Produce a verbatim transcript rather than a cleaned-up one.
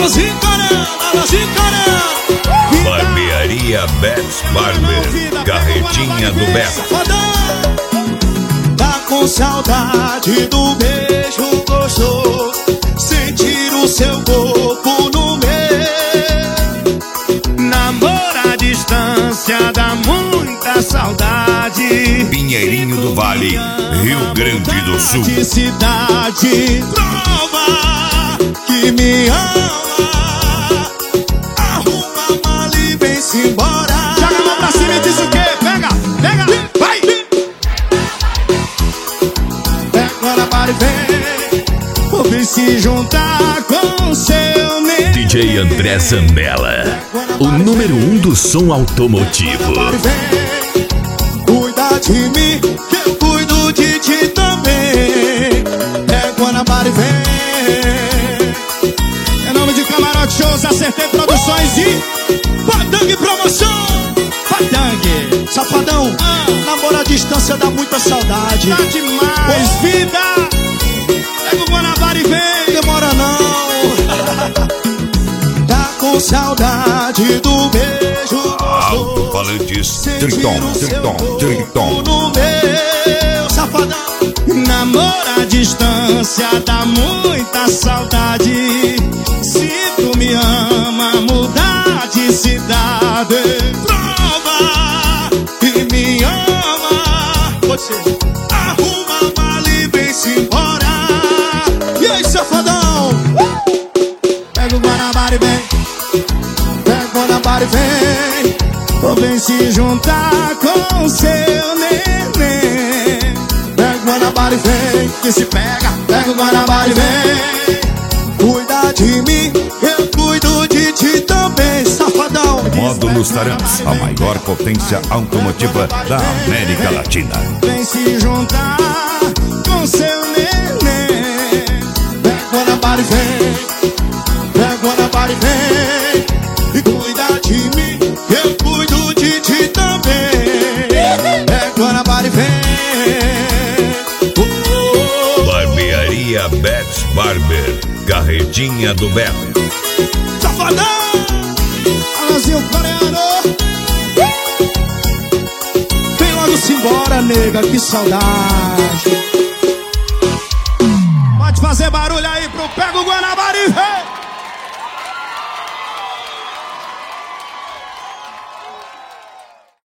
Alôzinho Coreano, alôzinho Coreano. Barbearia Bets Barber, Carretinha do Beto. Tá com saudade do beijo gostoso, sentir o seu corpo no meu. Namoro à distância dá muita saudade. Pinheirinho do Vale, Rio Grande do Sul. De cidade, prova que me ama. Arruma a mala e vem-se embora. Joga a mão pra cima e diz o quê? Pega, pega, vai! Pega agora para e vem. Ou vem se juntar com seu neném. D J André Zambella, o número um do som automotivo. Cuida de mim, que eu cuido de ti também. É Guanabara e vem. Em nome de Camarote Shows, Acertei Produções e Padang Promoção. Padang, safadão, ah. Namoro à distância dá muita saudade. Tá demais. Pois vida, pega o Guanabara e vem. Demora não. Tá com saudade do beijo. Alto-falantes, Triton, Triton, Triton. No meu safadão. Namoro à distância dá muita saudade. Se tu me ama, mudar de cidade. Prova que me ama. Você arruma a mala e vem-se embora. E aí, safadão? Pega o Guanabara e vem. Pega o Guanabara e vem. Ou vem se juntar com seu neném. Pega o Guanabara e vem. Que se pega, pega o Guanabara e vem. Cuida de mim, eu cuido de ti também, safadão. Módulos Tarantos, a maior potência automotiva da América Latina. Vem se juntar com seu neném. Pega o Guanabara e vem. Pega o Guanabara e vem. E cuida de mim, eu cuido de ti também. Pega o Guanabara e vem. Barbearia Bets Barber, Carretinha do Beto. Safadão! Alôzinho Coreano. Vem logo-se embora, nega, que saudade. Pode fazer barulho aí pro Pega o Guanabara e vem.